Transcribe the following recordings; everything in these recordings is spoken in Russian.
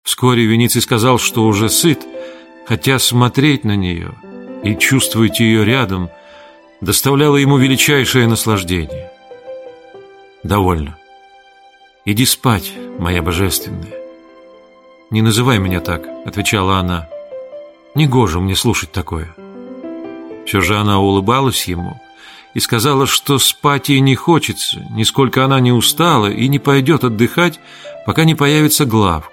Вскоре Вениций сказал, что уже сыт, хотя смотреть на нее и чувствовать ее рядом доставляло ему величайшее наслаждение. «Довольно. Иди спать, моя божественная». «Не называй меня так», — отвечала она. «Негоже мне слушать такое». Все же она улыбалась ему и сказала, что спать ей не хочется, нисколько она не устала и не пойдет отдыхать, пока не появится Главк.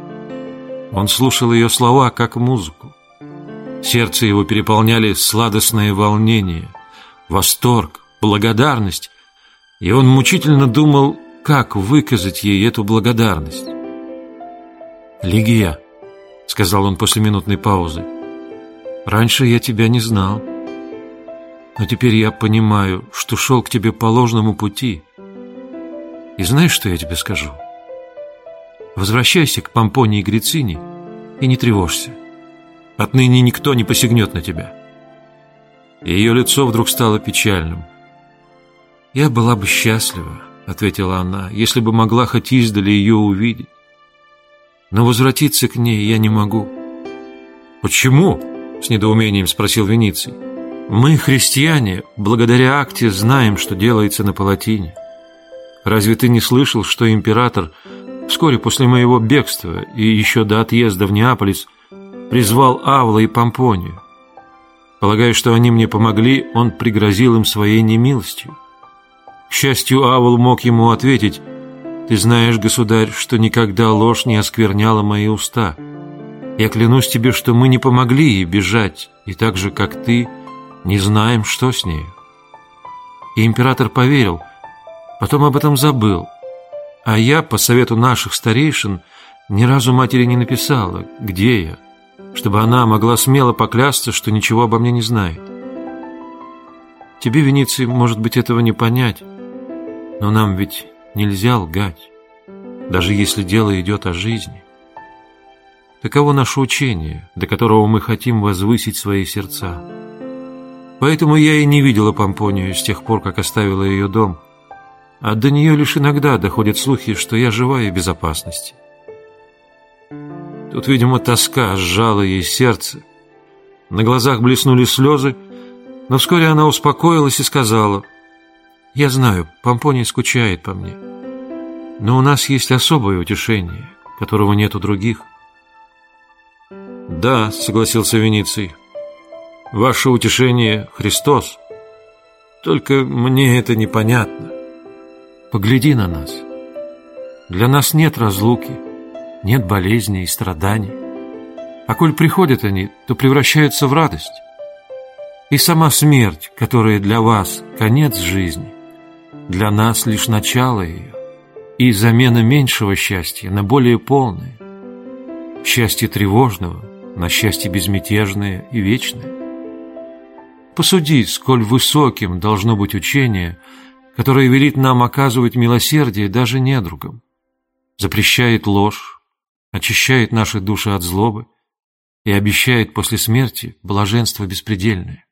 Он слушал ее слова, как музыку. Сердце его переполняли сладостное волнение, восторг, благодарность, и он мучительно думал, как выказать ей эту благодарность. «Лигия», — сказал он после минутной паузы, — «раньше я тебя не знал, но теперь я понимаю, что шел к тебе по ложному пути. И знаешь, что я тебе скажу? Возвращайся к Помпонии Грицине и не тревожься. Отныне никто не посягнет на тебя». И ее лицо вдруг стало печальным. «Я была бы счастлива», — ответила она, — «если бы могла хоть издали ее увидеть. Но возвратиться к ней я не могу». «Почему?» — с недоумением спросил Вениций. «Мы, христиане, благодаря акте знаем, что делается на Палатине. Разве ты не слышал, что император вскоре после моего бегства и еще до отъезда в Неаполис призвал Авла и Помпонию? Полагая, что они мне помогли, он пригрозил им своей немилостью. К счастью, Авл мог ему ответить: «Ты знаешь, государь, что никогда ложь не оскверняла мои уста. Я клянусь тебе, что мы не помогли ей бежать, и так же, как ты, не знаем, что с нею». И император поверил, потом об этом забыл. А я, по совету наших старейшин, ни разу матери не написала, где я, чтобы она могла смело поклясться, что ничего обо мне не знает. Тебе, Вениций, может быть, этого не понять, но нам ведь нельзя лгать, даже если дело идет о жизни. Таково наше учение, до которого мы хотим возвысить свои сердца. Поэтому я и не видела Помпонию с тех пор, как оставила ее дом, а до нее лишь иногда доходят слухи, что я жива и в безопасности. Тут, видимо, тоска сжала ей сердце. На глазах блеснули слезы, но вскоре она успокоилась и сказала: «Я знаю, Помпония скучает по мне, но у нас есть особое утешение, которого нет у других». «Да», — согласился Вениций, — «ваше утешение — Христос. Только мне это непонятно. Погляди на нас. Для нас нет разлуки, нет болезней и страданий. А коль приходят они, то превращаются в радость. И сама смерть, которая для вас конец жизни, для нас лишь начало ее, и замена меньшего счастья на более полное, счастье тревожного на счастье безмятежное и вечное. Посуди, сколь высоким должно быть учение, которое велит нам оказывать милосердие даже недругам, запрещает ложь, очищает наши души от злобы и обещает после смерти блаженство беспредельное.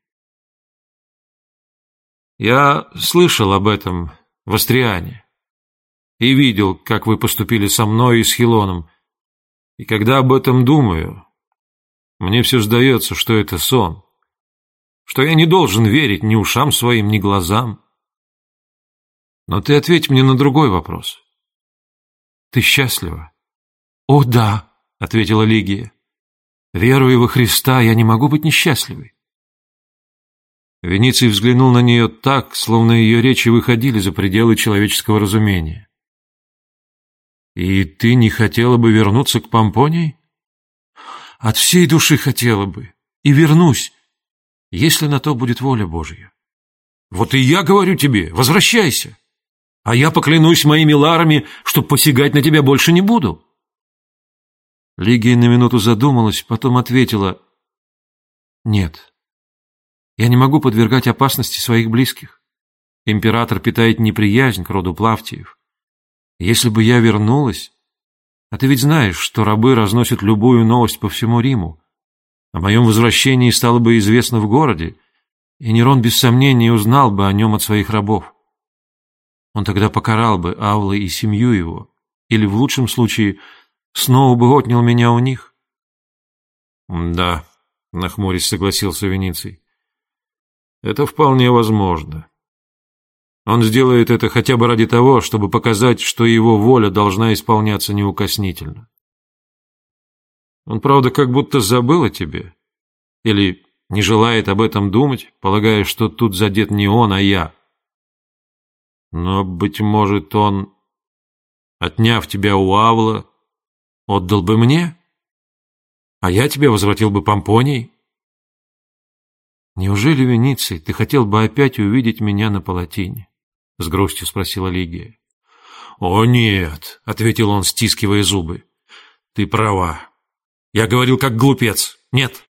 Я слышал об этом в Астриане и видел, как вы поступили со мной и с Хилоном, и когда об этом думаю, мне все сдается, что это сон, что я не должен верить ни ушам своим, ни глазам. Но ты ответь мне на другой вопрос. Ты счастлива? «О, да», — ответила Лигия. «Веруя во Христа, я не могу быть несчастливой». Вениций взглянул на нее так, словно ее речи выходили за пределы человеческого разумения. «И ты не хотела бы вернуться к Помпонии?» «От всей души хотела бы, и вернусь, если на то будет воля Божья». «Вот и я говорю тебе, возвращайся, а я поклянусь моими ларами, что посягать на тебя больше не буду». Лигия на минуту задумалась, потом ответила: «Нет, я не могу подвергать опасности своих близких. Император питает неприязнь к роду Плавтиев. Если бы я вернулась... А ты ведь знаешь, что рабы разносят любую новость по всему Риму. О моем возвращении стало бы известно в городе, и Нерон без сомнения узнал бы о нем от своих рабов. Он тогда покарал бы Авла и семью его, или в лучшем случае снова бы отнял меня у них? Да, нахмурясь, согласился Вениций. Это вполне возможно. Он сделает это хотя бы ради того, чтобы показать, что его воля должна исполняться неукоснительно. Он, правда, как будто забыл о тебе. Или не желает об этом думать, полагая, что тут задет не он, а я. Но, быть может, он, отняв тебя у Авла, отдал бы мне, а я тебе возвратил бы Помпоний. Неужели, Вениций, ты хотел бы опять увидеть меня на палатине? С грустью спросила Лигия. О, нет, ответил он, стискивая зубы. Ты права. Я говорил как глупец. Нет.